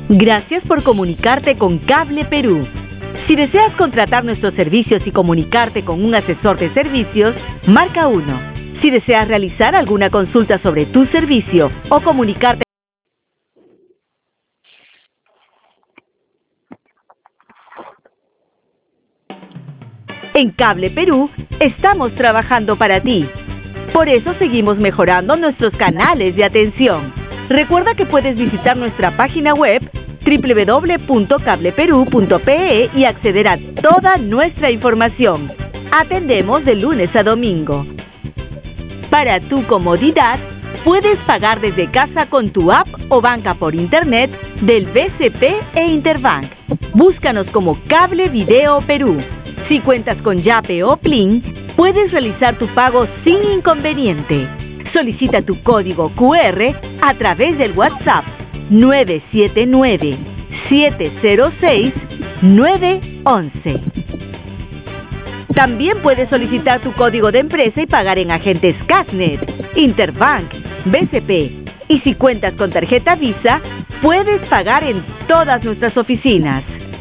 Gracias por comunicarte con Cable Perú. Si deseas contratar nuestros servicios y comunicarte con un asesor de servicios, marca 1. Si deseas realizar alguna consulta sobre tu servicio o comunicarte en Cable Perú, estamos trabajando para ti. Por eso seguimos mejorando nuestros canales de atención. Recuerda que puedes visitar nuestra página web www.cableperú.pe y acceder a toda nuestra información. Atendemos de lunes a domingo. Para tu comodidad, puedes pagar desde casa con tu app o banca por internet del BCP e Interbank. Búscanos como Cable Video Perú. Si cuentas con Yape o Plin, puedes realizar tu pago sin inconveniente. Solicita tu código QR a través del WhatsApp 979-706-911. También puedes solicitar tu código de empresa y pagar en agentes Casnet, Interbank, BCP. Y si cuentas con tarjeta Visa, puedes pagar en todas nuestras oficinas.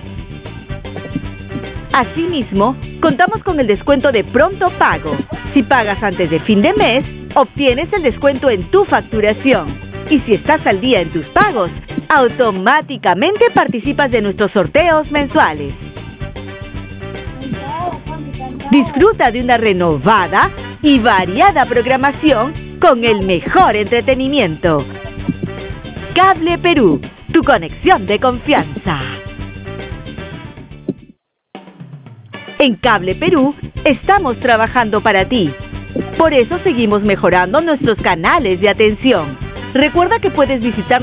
Asimismo, contamos con el descuento de pronto pago. Si pagas antes de fin de mes, obtienes el descuento en tu facturación. Y si estás al día en tus pagos, automáticamente participas de nuestros sorteos mensuales. Disfruta de una renovada y variada programación con el mejor entretenimiento. Cable Perú, tu conexión de confianza. En Cable Perú, estamos trabajando para ti. Por eso seguimos mejorando nuestros canales de atención. Recuerda que puedes visitar